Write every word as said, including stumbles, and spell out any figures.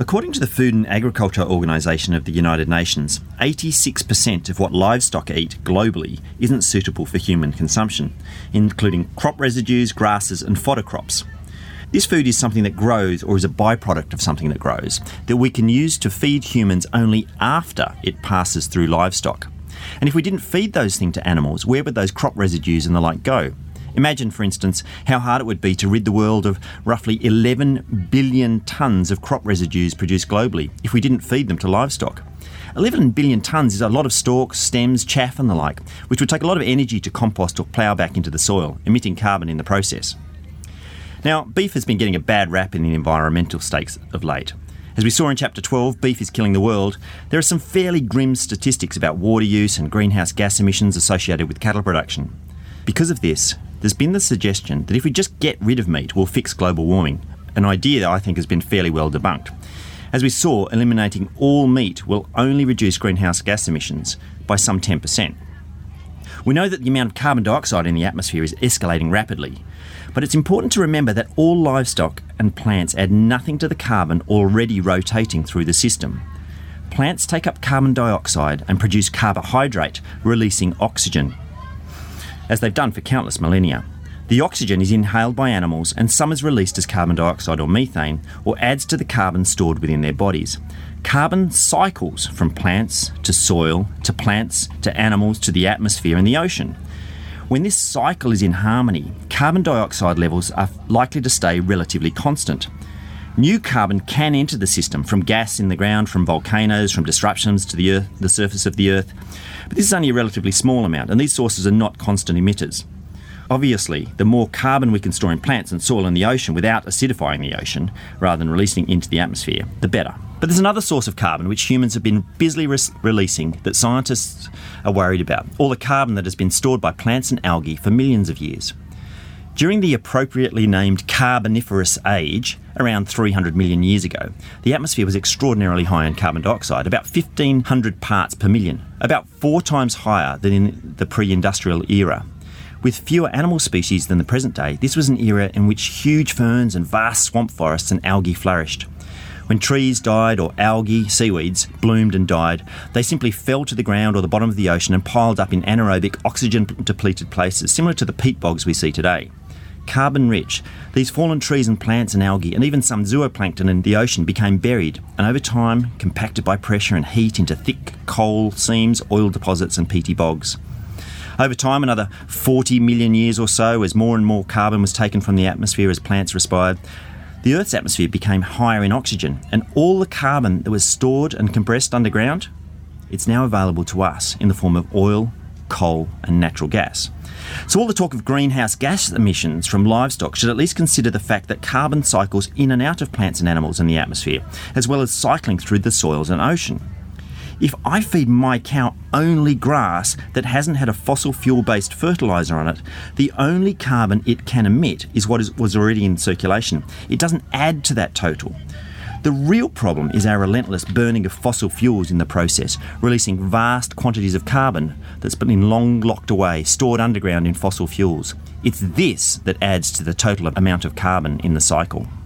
According to the Food and Agriculture Organization of the United Nations, eighty-six percent of what livestock eat globally isn't suitable for human consumption, including crop residues, grasses and fodder crops. This food is something that grows or is a byproduct of something that grows, that we can use to feed humans only after it passes through livestock. And if we didn't feed those things to animals, where would those crop residues and the like go? Imagine, for instance, how hard it would be to rid the world of roughly eleven billion tonnes of crop residues produced globally if we didn't feed them to livestock. eleven billion tonnes is a lot of stalks, stems, chaff and the like, which would take a lot of energy to compost or plough back into the soil, emitting carbon in the process. Now, beef has been getting a bad rap in the environmental stakes of late. As we saw in Chapter twelve, Beef is Killing the World, there are some fairly grim statistics about water use and greenhouse gas emissions associated with cattle production. Because of this, there's been the suggestion that if we just get rid of meat, we'll fix global warming, an idea that I think has been fairly well debunked. As we saw, eliminating all meat will only reduce greenhouse gas emissions by some ten percent. We know that the amount of carbon dioxide in the atmosphere is escalating rapidly, but it's important to remember that all livestock and plants add nothing to the carbon already rotating through the system. Plants take up carbon dioxide and produce carbohydrate, releasing oxygen, as they've done for countless millennia. The oxygen is inhaled by animals and some is released as carbon dioxide or methane, or adds to the carbon stored within their bodies. Carbon cycles from plants to soil, to plants, to animals, to the atmosphere and the ocean. When this cycle is in harmony, carbon dioxide levels are likely to stay relatively constant. New carbon can enter the system from gas in the ground, from volcanoes, from disruptions to the earth, the surface of the earth. But this is only a relatively small amount, and these sources are not constant emitters. Obviously, the more carbon we can store in plants and soil in the ocean without acidifying the ocean, rather than releasing it into the atmosphere, the better. But there's another source of carbon which humans have been busily re- releasing that scientists are worried about, all the carbon that has been stored by plants and algae for millions of years. During the appropriately named Carboniferous Age, around three hundred million years ago, the atmosphere was extraordinarily high in carbon dioxide, about fifteen hundred parts per million, about four times higher than in the pre-industrial era. With fewer animal species than the present day, this was an era in which huge ferns and vast swamp forests and algae flourished. When trees died or algae, seaweeds, bloomed and died, they simply fell to the ground or the bottom of the ocean and piled up in anaerobic, oxygen-depleted places, similar to the peat bogs we see today. Carbon-rich, these fallen trees and plants and algae, and even some zooplankton in the ocean became buried, and over time compacted by pressure and heat into thick coal seams, oil deposits and peaty bogs. Over time, another forty million years or so, as more and more carbon was taken from the atmosphere as plants respired, the Earth's atmosphere became higher in oxygen, and all the carbon that was stored and compressed underground, it's now available to us in the form of oil, coal and natural gas. So all the talk of greenhouse gas emissions from livestock should at least consider the fact that carbon cycles in and out of plants and animals in the atmosphere, as well as cycling through the soils and ocean. If I feed my cow only grass that hasn't had a fossil fuel-based fertiliser on it, the only carbon it can emit is what is, was already in circulation. It doesn't add to that total. The real problem is our relentless burning of fossil fuels in the process, releasing vast quantities of carbon that's been long locked away, stored underground in fossil fuels. It's this that adds to the total amount of carbon in the cycle.